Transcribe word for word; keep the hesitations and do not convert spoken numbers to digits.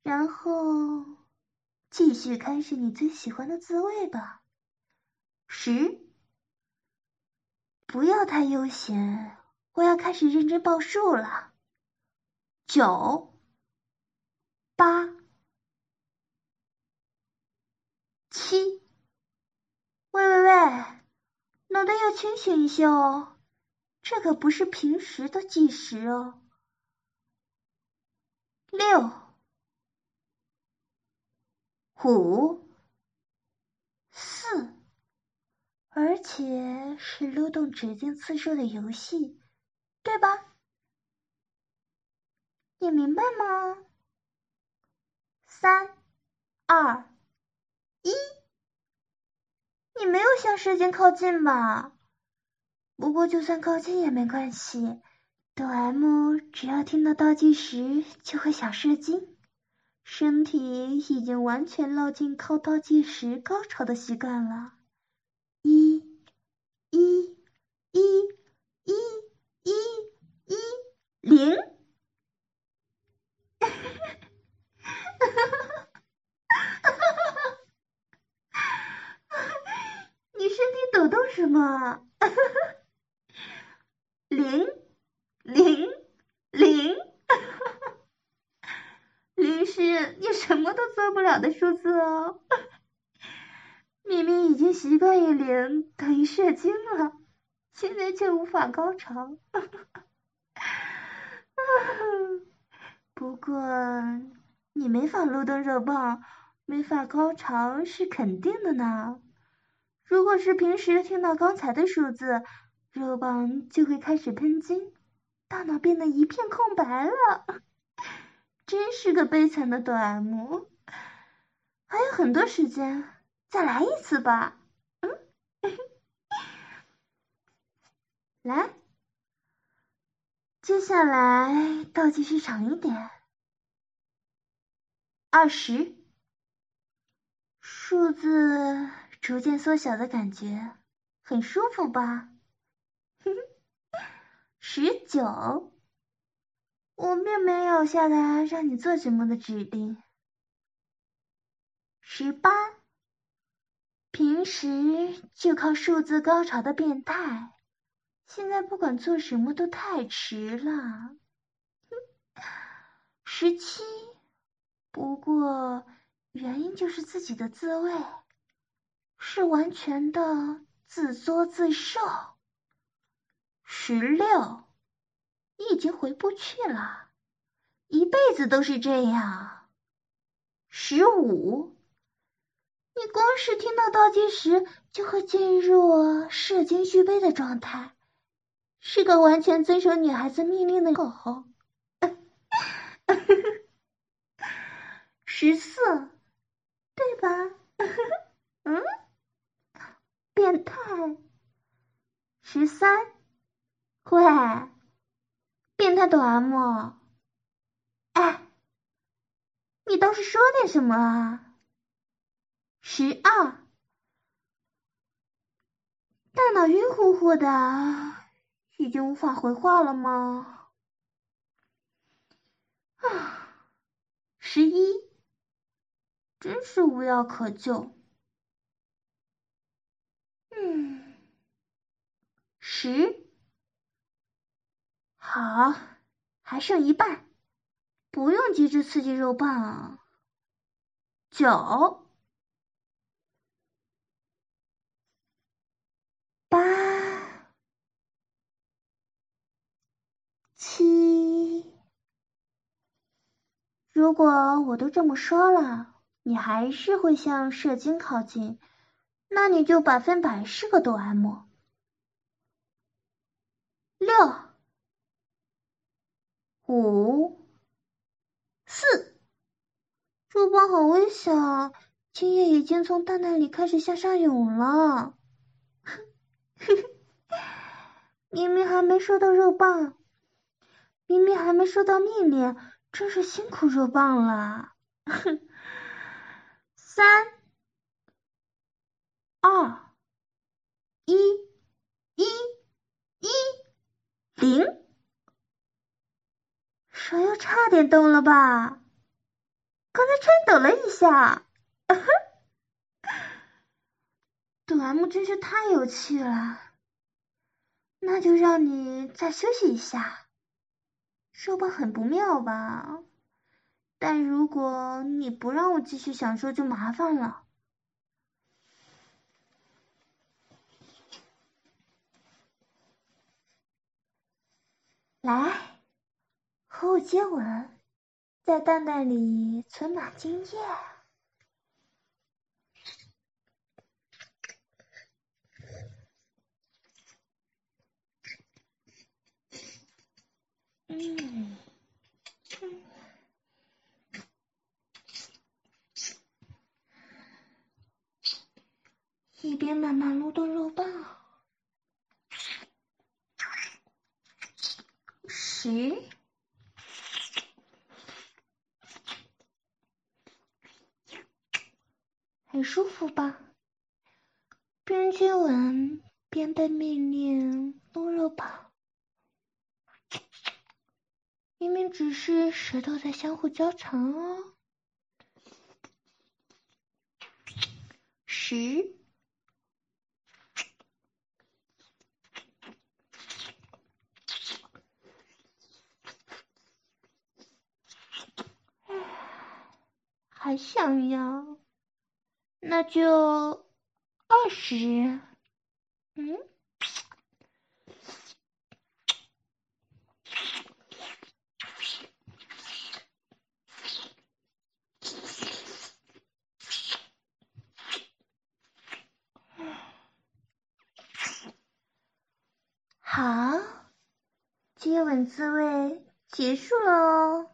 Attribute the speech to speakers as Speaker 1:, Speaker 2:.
Speaker 1: 然后继续开始你最喜欢的自慰吧。十，不要太悠闲，我要开始认真报数了。九，八，七，喂喂喂，脑袋要清醒一下哦，这可不是平时的计时哦。六，五，四，而且是撸动指尖次数的游戏，对吧？你明白吗？三，二，一，你没有向射精靠近吧？不过就算靠近也没关系，抖 M 只要听到倒计时就会想射精，身体已经完全落进靠倒计时高潮的习惯了。一，一，一，一，一，一，零。你身体抖动什么？零，零，零。零是你什么都做不了的数字哦。明明已经习惯于零等于射精了，现在却无法高潮。不过你没法撸动肉棒，没法高潮是肯定的呢。如果是平时听到刚才的数字，肉棒就会开始喷精，大脑变得一片空白了。真是个悲惨的抖 M。还有很多时间，再来一次吧。嗯，来，接下来倒计时长一点。二十，数字逐渐缩小的感觉，很舒服吧？十九，我并没有下达让你做什么的指令。十八，平时就靠数字高潮的变态，现在不管做什么都太迟了。十七，不过原因就是自己的自慰，是完全的自作自受。十六，你已经回不去了，一辈子都是这样。十五，你光是听到倒计时就会进入射精续杯的状态，是个完全遵守女孩子命令的狗。十四，对吧？嗯，变态。十三，喂，变态抖 M，哎，你倒是说点什么啊？十二，大脑晕乎乎的，已经无法回话了吗？啊，十一，真是无药可救。嗯，十，好，还剩一半，不用急着刺激肉棒。九，八，七。如果我都这么说了，你还是会向射精靠近，那你就百分百是个抖 M。六，五，四，肉棒好微小，精液已经从蛋蛋里开始向上涌了。明明还没收到肉棒，明明还没收到命令，真是辛苦肉棒了。三，二，一，一，一，零，手又差点动了吧？ 刚才颤抖了一下。杜 M 真是太有趣了，那就让你再休息一下。说吧很不妙吧，但如果你不让我继续享受就麻烦了。来，和我接吻，在蛋蛋里存满精液。嗯，一边慢慢撸动肉棒。十，很舒服吧？边接吻边被命令撸肉棒，明明只是舌头在相互交缠哦。十，还想要？那就二十。嗯，好，接吻自慰结束了哦。